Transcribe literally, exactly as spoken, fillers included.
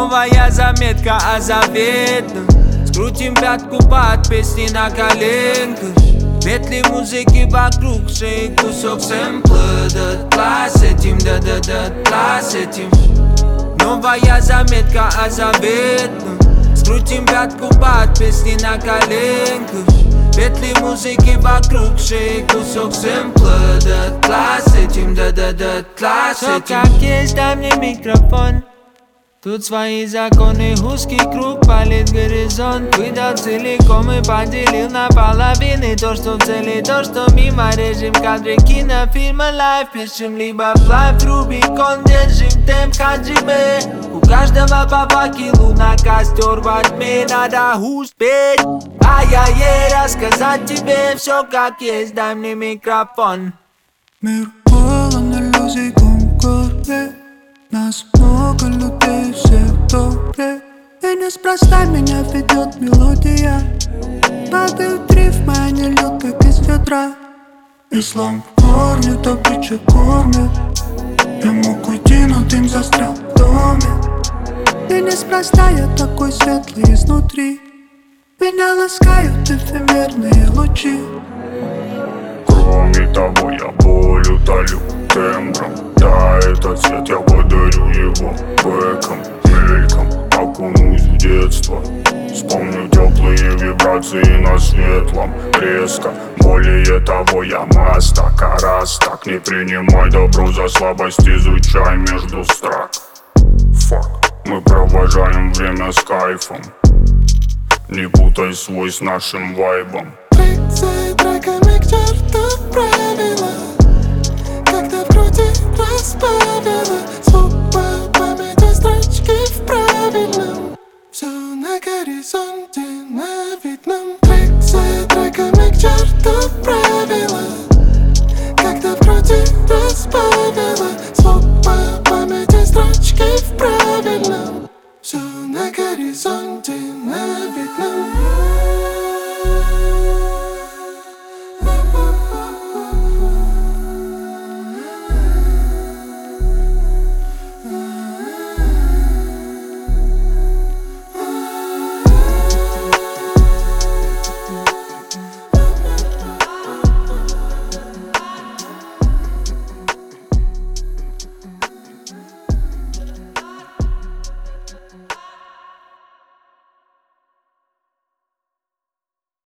Новая заметка о заветном. Скрутим пятку под песни на коленках. Петли музыки вокруг шеи, кусок сэмпла. Дотла с этим, да-да-да-тла с этим. Новая заметка о заветном. Скрутим пятку под песни на коленках. Петли музыки вокруг шеи, кусок сэмпла. Дотла с этим, да-да-да-тла с этим. Всё как есть, дай мне микрофон. Тут свои законы, узкий круг, палит горизонт. Выдал целиком и поделил на половины. То, что в цели, то, что мимо. Режем кадры кинофильма лайв. Пишем либо флайв, Рубикон. Держим темп хаджиме. У каждого по факелу на костер во тьме. Надо успеть, а я ей рассказать тебе все как есть. Дай мне микрофон. Мир полон иллюзий, конкордия. Нас много людей, все добрые. И неспроста меня ведет мелодия. Падают рифмы, они льют, как из ведра. Ислам кормит, добыча кормит. Я мог уйти, но дым застрял в доме. И неспроста я такой светлый изнутри. Меня ласкают эфемерные лучи. Кроме того, я боль утолю тембром. Да, этот цвет я подарю его бэком, мельком. Окунусь в детство. Вспомню теплые вибрации на светлом. Резко, более того, я мастак. А раз так, не принимай добро за слабость, изучай между строк. Фак, мы провожаем время с кайфом. Не путай свой с нашим вайбом. Трек за треками к черту правила. Когда в груди разбавила звук